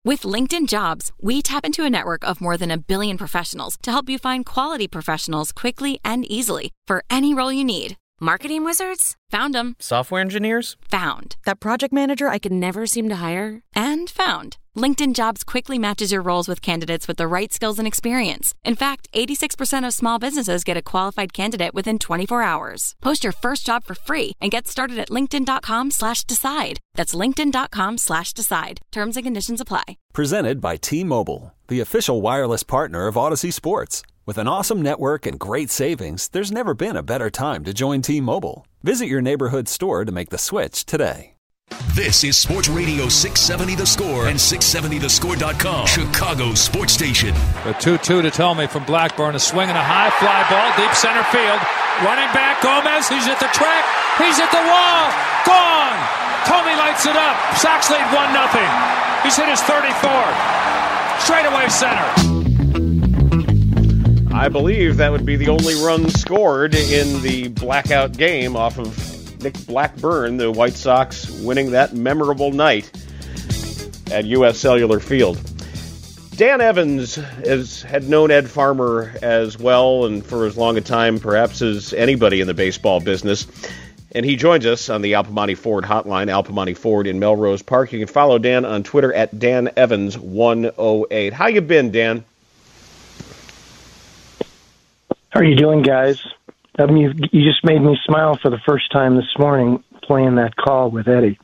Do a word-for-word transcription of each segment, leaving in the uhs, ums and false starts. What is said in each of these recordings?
With LinkedIn Jobs, we tap into a network of more than a billion professionals to help you find quality professionals quickly and easily for any role you need. Marketing wizards? Found them. Software engineers? Found. That project manager I could never seem to hire? And found. LinkedIn Jobs quickly matches your roles with candidates with the right skills and experience. In fact, eighty-six percent of small businesses get a qualified candidate within twenty-four hours. Post your first job for free and get started at linkedin.com slash decide. That's linkedin.com slash decide. Terms and conditions apply. Presented by T-Mobile, the official wireless partner of Odyssey Sports. With an awesome network and great savings, there's never been a better time to join T-Mobile. Visit your neighborhood store to make the switch today. This is Sports Radio six seventy The Score and six seventy the score dot com, Chicago's sports station. The two two to Thome from Blackburn. A swing and a high fly ball, deep center field. Running back, Gomez. He's at the track. He's at the wall. Gone. Thome lights it up. Sox lead one nothing. He's hit his thirty-fourth. Straightaway center. I believe that would be the only run scored in the blackout game off of Nick Blackburn, the White Sox winning that memorable night at U S Cellular Field. Dan Evans has had known Ed Farmer as well and for as long a time perhaps as anybody in the baseball business. And he joins us on the Al Piemonte Ford hotline, Al Piemonte Ford in Melrose Park. You can follow Dan on Twitter at Dan Evans one oh eight. How you been, Dan? How are you doing, guys? Um, you, you just made me smile for the first time this morning playing that call with Eddie.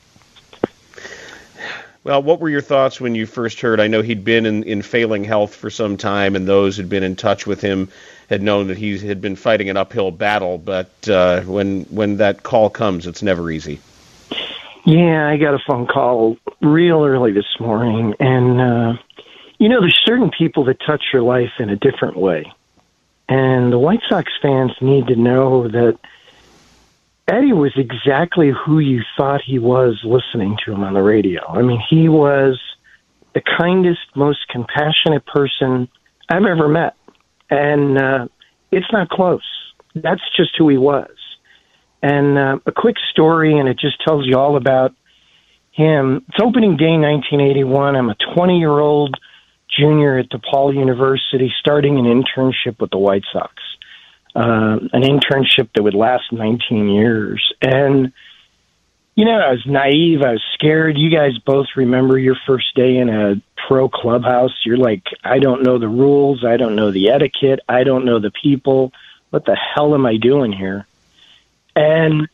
Well, what were your thoughts when you first heard? I know he'd been in, in failing health for some time, and those who'd been in touch with him had known that he had been fighting an uphill battle, but uh, when when that call comes, it's never easy. Yeah, I got a phone call real early this morning, and, uh, you know, there's certain people that touch your life in a different way. And the White Sox fans need to know that Eddie was exactly who you thought he was listening to him on the radio. I mean, he was the kindest, most compassionate person I've ever met. And uh, it's not close. That's just who he was. And uh, a quick story, and it just tells you all about him. It's opening day nineteen eighty-one. I'm a twenty-year-old junior at DePaul University, starting an internship with the White Sox, uh, an internship that would last nineteen years. And, you know, I was naive. I was scared. You guys both remember your first day in a pro clubhouse. You're like, I don't know the rules. I don't know the etiquette. I don't know the people. What the hell am I doing here? And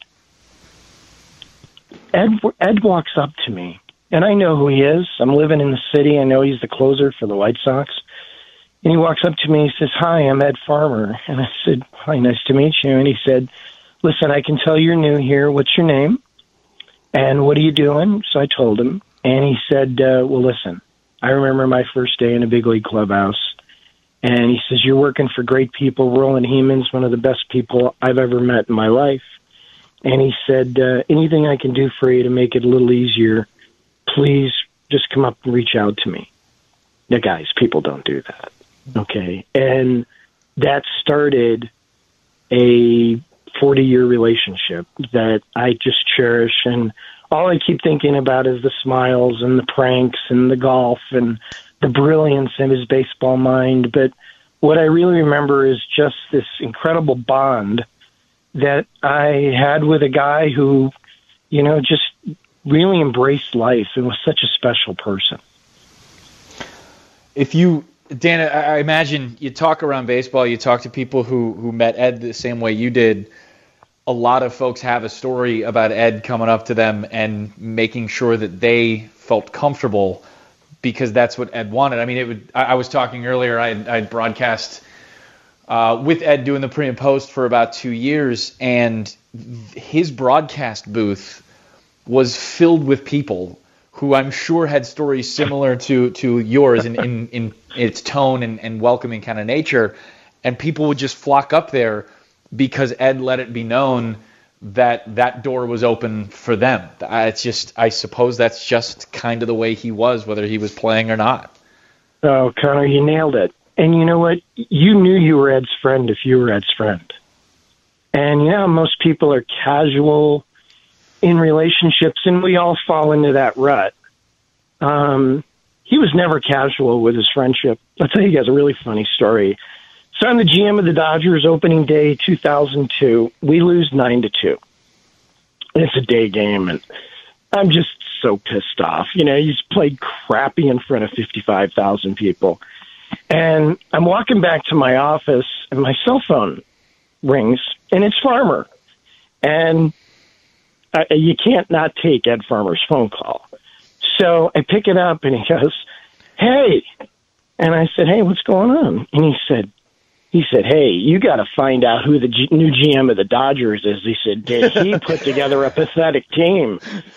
Ed, Ed walks up to me. And I know who he is. I'm living in the city. I know he's the closer for the White Sox. And he walks up to me and he says, "Hi, I'm Ed Farmer." And I said, "Hi, nice to meet you." And he said, "Listen, I can tell you're new here. What's your name? And what are you doing?" So I told him. And he said, uh, "Well, listen, I remember my first day in a big league clubhouse." And he says, "You're working for great people. Roland Heeman's one of the best people I've ever met in my life." And he said, uh, "Anything I can do for you to make it a little easier, please just come up and reach out to me." Now, guys, people don't do that. Okay. And that started a forty-year relationship that I just cherish. And all I keep thinking about is the smiles and the pranks and the golf and the brilliance in his baseball mind. But what I really remember is just this incredible bond that I had with a guy who, you know, just really embraced life and was such a special person. If you, Dan, I imagine you talk around baseball, you talk to people who, who met Ed the same way you did. A lot of folks have a story about Ed coming up to them and making sure that they felt comfortable because that's what Ed wanted. I mean, it would. I, I was talking earlier, I I broadcast uh, with Ed doing the pre and post for about two years, and his broadcast booth was filled with people who I'm sure had stories similar to, to yours in, in, in its tone and, and welcoming kind of nature. And people would just flock up there because Ed let it be known that that door was open for them. It's just, I suppose that's just kind of the way he was, whether he was playing or not. Oh, Connor, you nailed it. And you know what? You knew you were Ed's friend if you were Ed's friend. And you know, most people are casual in relationships, and we all fall into that rut. Um, he was never casual with his friendship. I'll tell you guys a really funny story. So I'm the G M of the Dodgers opening day two thousand two. We lose nine to two. It's a day game, and I'm just so pissed off. You know, he's played crappy in front of fifty-five thousand people. And I'm walking back to my office, and my cell phone rings, and it's Farmer. And I, you can't not take Ed Farmer's phone call. So I pick it up, and he goes, "Hey." And I said, "Hey, what's going on?" And he said, He said, "Hey, you got to find out who the G- new G M of the Dodgers is." He said, "Did he put together a pathetic team?"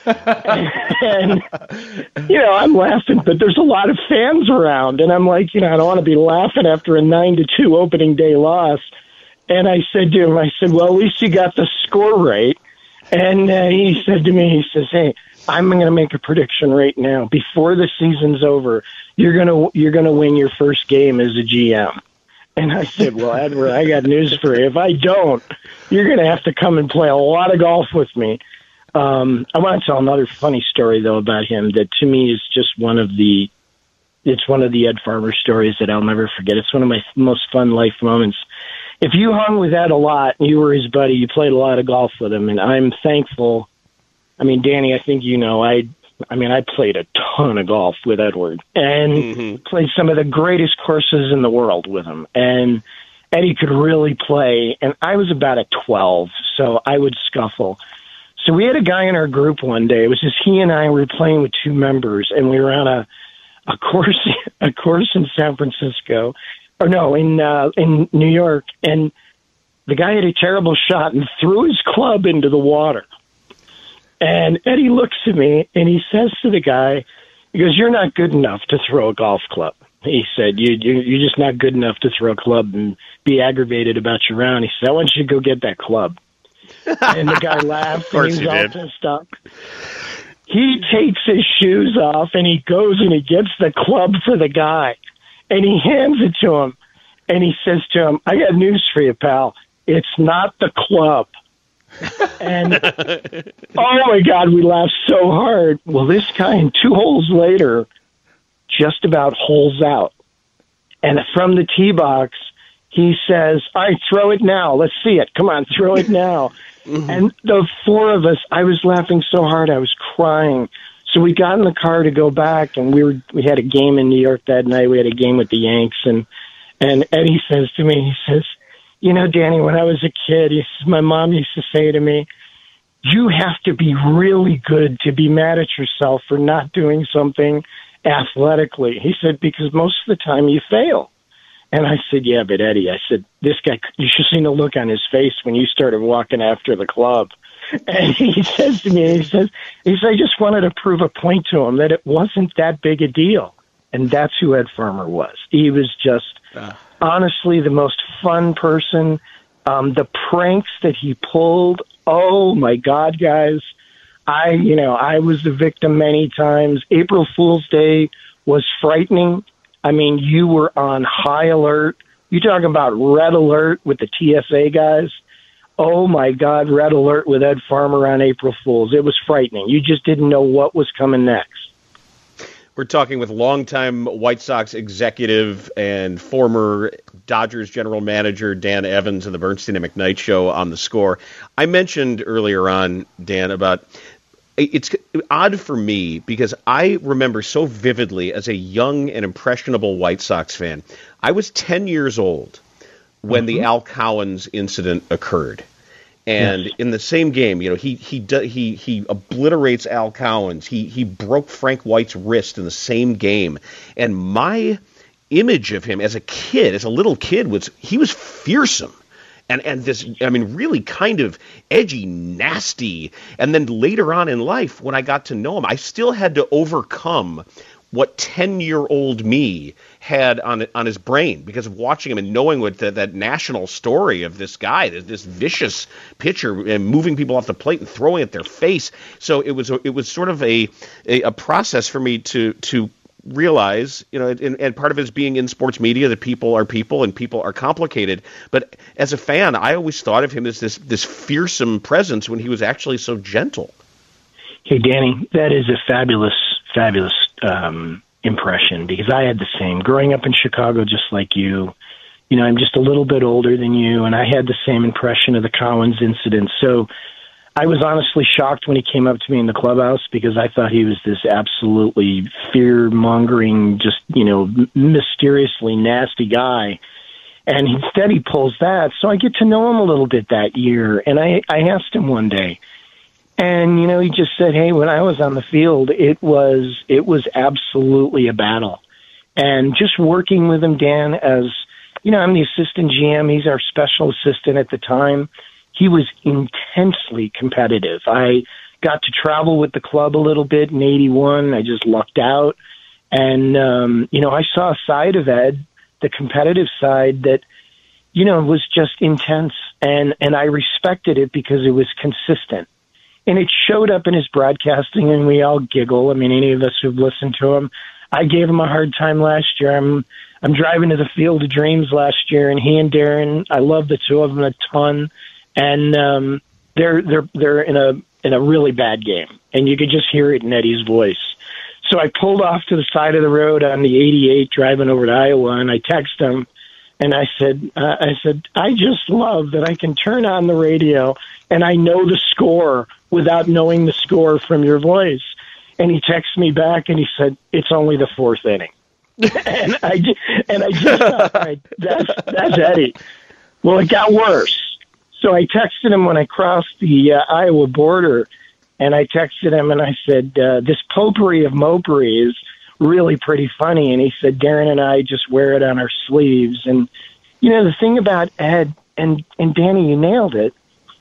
And, you know, I'm laughing, but there's a lot of fans around. And I'm like, you know, I don't want to be laughing after a nine to two opening day loss. And I said to him, I said, "Well, at least you got the score right." And uh, he said to me, he says, "Hey, I'm going to make a prediction right now. Before the season's over, you're going to you're going to win your first game as a G M." And I said, "Well, Edward, I got news for you. If I don't, you're going to have to come and play a lot of golf with me." Um, I want to tell another funny story, though, about him that to me is just one of the, it's one of the Ed Farmer stories that I'll never forget. It's one of my most fun life moments. If you hung with Ed a lot and you were his buddy, you played a lot of golf with him, and I'm thankful. I mean, Danny, I think you know, I I mean, I played a ton of golf with Edward and mm-hmm. played some of the greatest courses in the world with him. And Eddie could really play, and I was about a twelve, so I would scuffle. So we had a guy in our group one day. It was just he and I were playing with two members, and we were on a a course a course in San Francisco, or no, in uh, in New York, and the guy had a terrible shot and threw his club into the water. And Eddie looks at me, and he says to the guy, he goes, "You're not good enough to throw a golf club." He said, you, you, you're just not good enough to throw a club and be aggravated about your round. He said, "I want you to go get that club." And the guy laughed, and he was all pissed off. He takes his shoes off, and he goes and he gets the club for the guy. And he hands it to him. And he says to him, "I got news for you, pal. It's not the club." And oh my God, we laughed so hard. Well, this guy, in two holes later, just about holes out. And from the tee box, he says, "All right, throw it now. Let's see it. Come on, throw it now." Mm-hmm. And the four of us, I was laughing so hard, I was crying. So we got in the car to go back, and we were we had a game in New York that night. We had a game with the Yanks, and and Eddie says to me, he says, "You know, Danny, when I was a kid, he says, my mom used to say to me, you have to be really good to be mad at yourself for not doing something athletically." He said, "Because most of the time you fail." And I said, "Yeah, but Eddie," I said, "this guy, you should have seen the look on his face when you started walking after the club." And he says to me, he says, he says, "I just wanted to prove a point to him that it wasn't that big a deal." And that's who Ed Farmer was. He was just uh. honestly the most fun person. Um, the pranks that he pulled, oh my God, guys. I, you know, I was the victim many times. April Fool's Day was frightening. I mean, you were on high alert. You talking about red alert with the T S A guys? Oh my God, red alert with Ed Farmer on April Fool's. It was frightening. You just didn't know what was coming next. We're talking with longtime White Sox executive and former Dodgers general manager Dan Evans of the Bernstein and McKnight Show on The Score. I mentioned earlier on, Dan, about it's odd for me because I remember so vividly as a young and impressionable White Sox fan. I was ten years old when mm-hmm. the Al Cowens incident occurred. And yes. in the same game, you know, he he he he obliterates Al Cowens. He he broke Frank White's wrist in the same game. And my image of him as a kid, as a little kid, was he was fearsome. And and this, I mean, really kind of edgy, nasty. And then later on in life, when I got to know him, I still had to overcome what ten-year-old me had on on his brain because of watching him and knowing what the, that national story of this guy, this, this vicious pitcher, and moving people off the plate and throwing at their face. So it was it was sort of a a, a process for me to to realize, you know, and, and part of it is being in sports media that people are people and people are complicated. But as a fan, I always thought of him as this this fearsome presence when he was actually so gentle. Hey, Danny, that is a fabulous, fabulous um, impression because I had the same. Growing up in Chicago just like you, you know, I'm just a little bit older than you, and I had the same impression of the Collins incident. So I was honestly shocked when he came up to me in the clubhouse because I thought he was this absolutely fear-mongering, just, you know, mysteriously nasty guy. And instead he pulls that. So I get to know him a little bit that year. And I, I asked him one day, and, you know, he just said, hey, when I was on the field, it was it was absolutely a battle. And just working with him, Dan, as, you know, I'm the assistant G M. He's our special assistant at the time. He was intensely competitive. I got to travel with the club a little bit in eighty-one. I just lucked out. And, um, you know, I saw a side of Ed, the competitive side, that, you know, was just intense. And, and I respected it because it was consistent. And it showed up in his broadcasting, and we all giggle. I mean, any of us who've listened to him. I gave him a hard time last year. I'm I'm driving to the Field of Dreams last year, and he and Darren, I love the two of them a ton. And um, they're they're they're in a in a really bad game, and you could just hear it in Eddie's voice. So I pulled off to the side of the road on the eighty-eight driving over to Iowa, and I texted him, and I said, uh, I said, I just love that I can turn on the radio and I know the score without knowing the score from your voice. And he texted me back, and he said, it's only the fourth inning. and I and I just thought, right, that's that's Eddie. Well, it got worse. So I texted him when I crossed the uh, Iowa border, and I texted him and I said, uh, this potpourri of mopery is really pretty funny. And he said, Darren and I just wear it on our sleeves. And, you know, the thing about Ed, and, and Danny, you nailed it,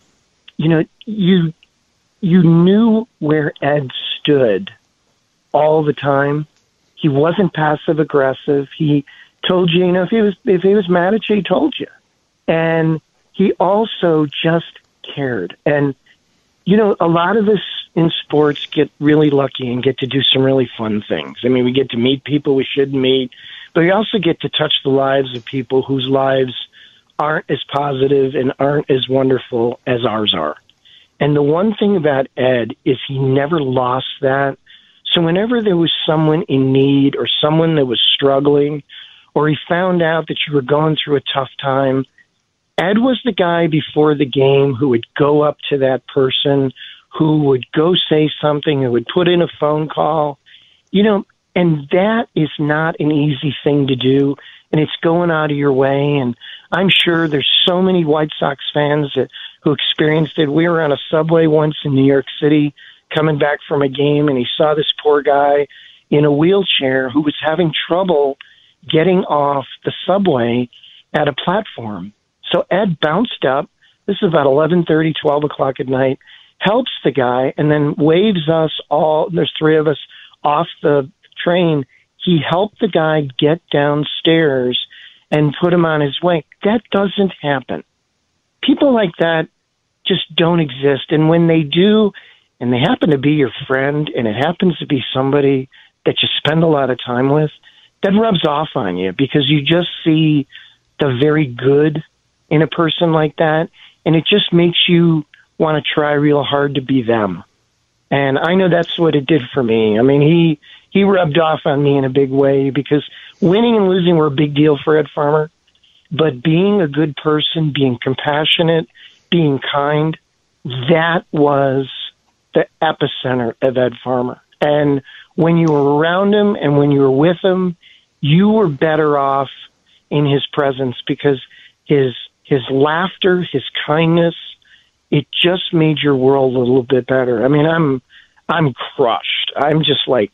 you know, you you knew where Ed stood all the time. He wasn't passive aggressive. He told you, you know, if he was if he was mad at you, he told you. And he also just cared. And, you know, a lot of us in sports get really lucky and get to do some really fun things. I mean, we get to meet people we shouldn't meet, but we also get to touch the lives of people whose lives aren't as positive and aren't as wonderful as ours are. And the one thing about Ed is he never lost that. So whenever there was someone in need or someone that was struggling, or he found out that you were going through a tough time, Ed was the guy before the game who would go up to that person, who would go say something, who would put in a phone call, you know, and that is not an easy thing to do, and it's going out of your way. And I'm sure there's so many White Sox fans that, who experienced it. We were on a subway once in New York City coming back from a game, and he saw this poor guy in a wheelchair who was having trouble getting off the subway at a platform. So Ed bounced up. This is about eleven thirty, twelve o'clock at night, helps the guy, and then waves us all, there's three of us, off the train. He helped the guy get downstairs and put him on his way. That doesn't happen. People like that just don't exist. And when they do, and they happen to be your friend, and it happens to be somebody that you spend a lot of time with, that rubs off on you because you just see the very good in a person like that, and it just makes you want to try real hard to be them. And I know that's what it did for me. I mean, he he rubbed off on me in a big way because winning and losing were a big deal for Ed Farmer, but being a good person, being compassionate, being kind, that was the epicenter of Ed Farmer. And when you were around him and when you were with him, you were better off in his presence because his his laughter, his kindness, it just made your world a little bit better. I mean, I'm I'm crushed. I'm just like,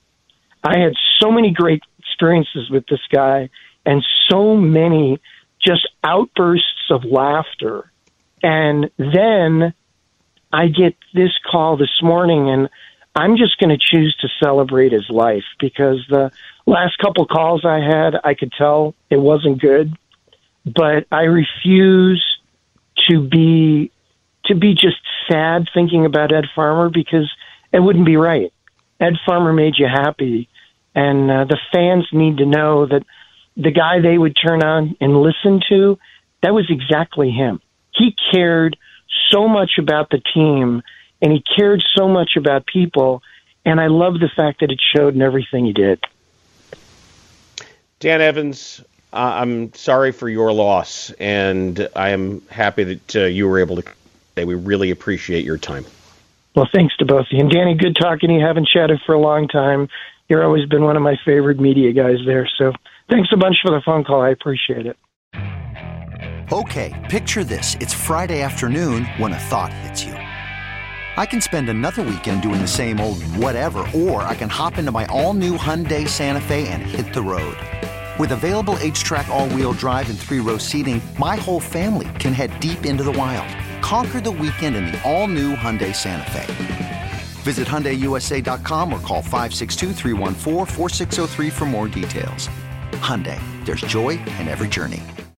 I had so many great experiences with this guy and so many just outbursts of laughter. And then I get this call this morning, and I'm just going to choose to celebrate his life because the last couple calls I had, I could tell it wasn't good. But I refuse to be to be just sad thinking about Ed Farmer because it wouldn't be right. Ed Farmer made you happy, and uh, the fans need to know that the guy they would turn on and listen to, that was exactly him. He cared so much about the team, and he cared so much about people, and I love the fact that it showed in everything he did. Dan Evans, uh, I'm sorry for your loss, and I am happy that uh, you were able to say we really appreciate your time. Well, thanks to both of you. And Danny, good talking to you. Haven't chatted for a long time. You're always been one of my favorite media guys there. So thanks a bunch for the phone call. I appreciate it. Okay, picture this. It's Friday afternoon when a thought hits you. I can spend another weekend doing the same old whatever, or I can hop into my all-new Hyundai Santa Fe and hit the road. With available H-Track all-wheel drive and three-row seating, my whole family can head deep into the wild. Conquer the weekend in the all-new Hyundai Santa Fe. Visit Hyundai U S A dot com or call five six two, three one four, four six zero three for more details. Hyundai, there's joy in every journey.